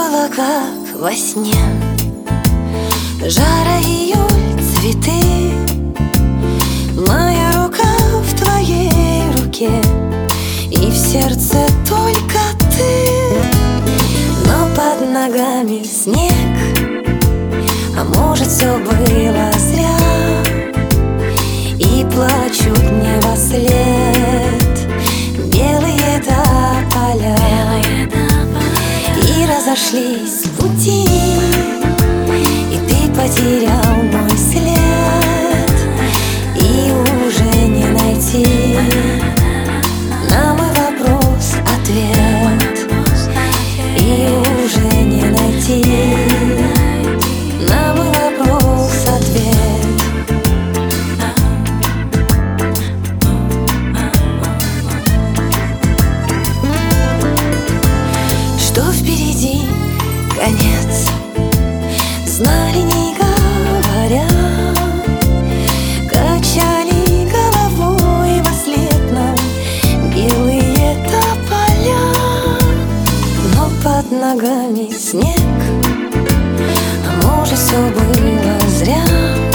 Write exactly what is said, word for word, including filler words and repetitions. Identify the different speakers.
Speaker 1: было как во сне. Жара, июль, цветы, моя рука в твоей руке, и в сердце только ты. Но под ногами снег, а может, все было зря, и плачут небослед белые тополя. И разошлись пути, и ты потерял мой след, и уже не найти на мой вопрос ответ, и уже не найти на мой вопрос ответ. Что впереди конец, знали, не говоря, качали головой во след нам белые тополя. Но под ногами снег, а может, все было зря.